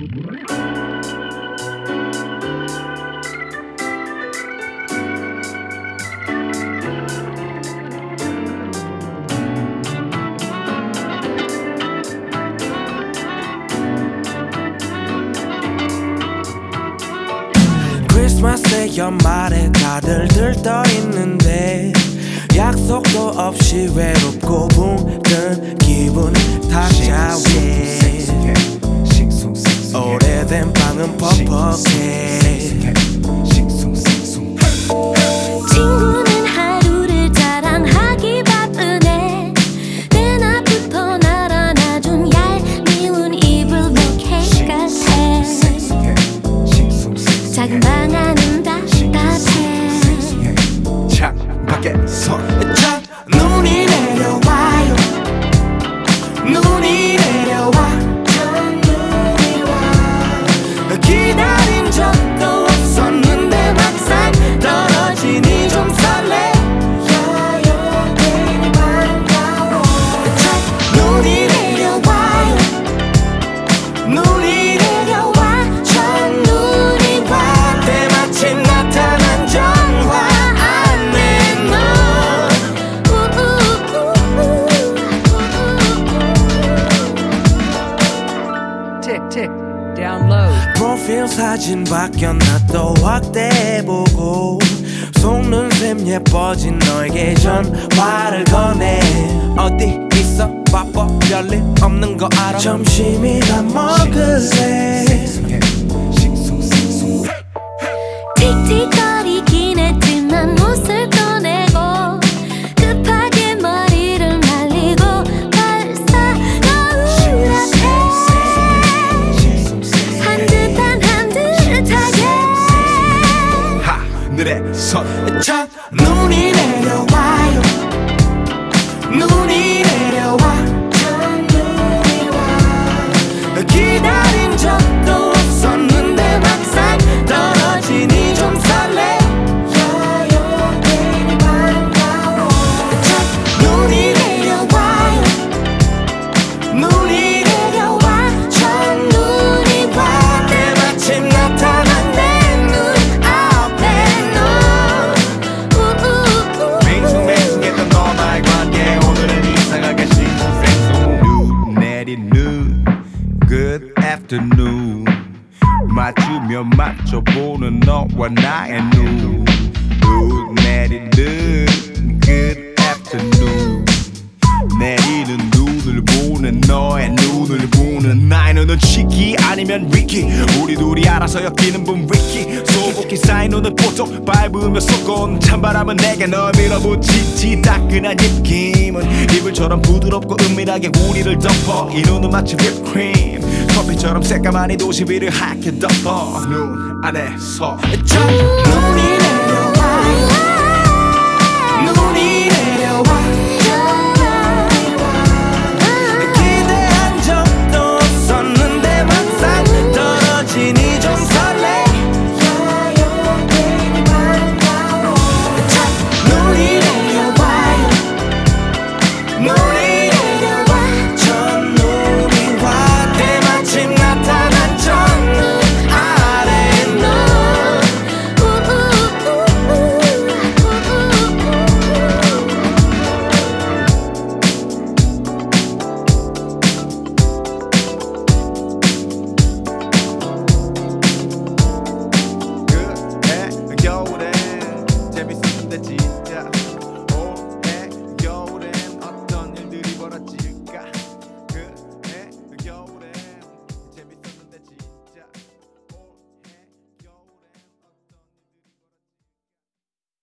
크리스마스에 연말에 다들 들떠있는데 약속도 없이 외롭고 붕든 기분 탁자위에 오래된 방은 퍽퍽해. 친구는 하루를 자랑하기 바쁘네. 내 나부터 날 안아준 얄미운 이불 로켓 같아. 작은 방 안은 답답해. 창밖에서 눈이 내려와요. 눈이 내려와. 기다린 적도 없었는데 막상 떨어지니 좀 설레. 여여괜히 반가워. 눈이 내려와요. 눈이 내려와. 첫눈이 와. 때마침 나타난 정화 안에 너. Tick, tick, download. 프로필 사진 바뀌었나 또 확대해보고 속는 셈 예뻐진 너에게 전화를 거네. 어디 있어 바빠 별일 없는 거 알아. 점심이나 먹을래. 틱틱거리긴 했지만 옷을 꺼내고 급하게 머리를 말리고 벌써 거울 앞에 한듯하게 하늘에서 첫 눈이 내려와요. 눈이 내려와. 첫눈이 와. 기다린 적도 없었는데 막상 떨어지니 좀 설레. 여여괜히 반가워. 첫 눈이 내려와요. 눈이 내려와. 첫눈이 와. 때마침 나타난 내 눈앞에 너. 맹숭맹숭했던 너와의 관계 오늘은 이상하게 싱숭생숭. 눈 내린 눈 Good afternoon. 맞추며 맞춰보는 너와 나의 눈. 눈 내린 눈 Good afternoon. 내리는 눈을 보는 너의 눈을 보는 나의 눈은 치키 아니면 위키. 우리 둘이 알아서 엮이는 분 위키. 소복히 쌓인 눈을 보통 밟으며 쏟고 찬바람은 내게 널 밀어붙이지. 따끈한 입김은 이불처럼 부드럽고 은밀하게 우리를 덮어. 이 눈은 마치 휘프크림 커피처럼 새까만 이 도시 위를 하얗게 덮어. 눈 안에서 첫 눈이 내려와.